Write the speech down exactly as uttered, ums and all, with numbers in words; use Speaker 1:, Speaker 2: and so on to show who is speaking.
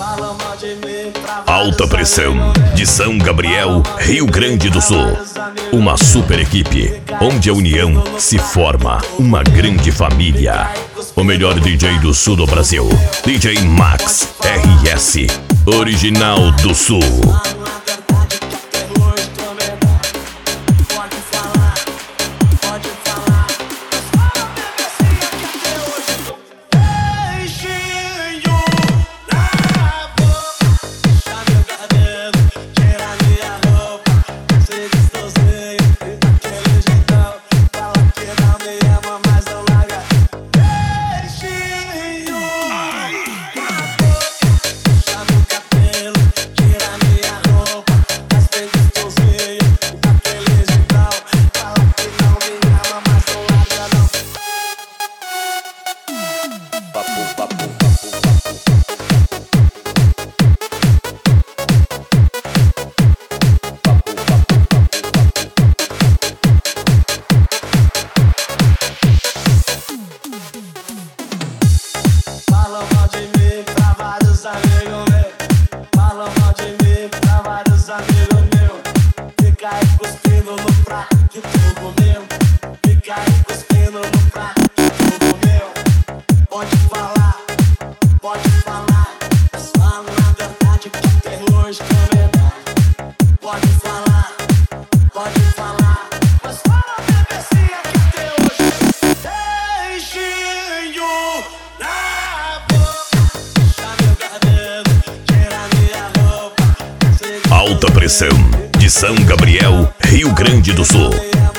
Speaker 1: Alta Pressão, de São Gabriel, Rio Grande do Sul. Uma super equipe, onde a união se forma uma grande família. O melhor D J do sul do Brasil, D J Max R S, original do sul. Alta Pressão, de São Gabriel, Rio Grande do Sul.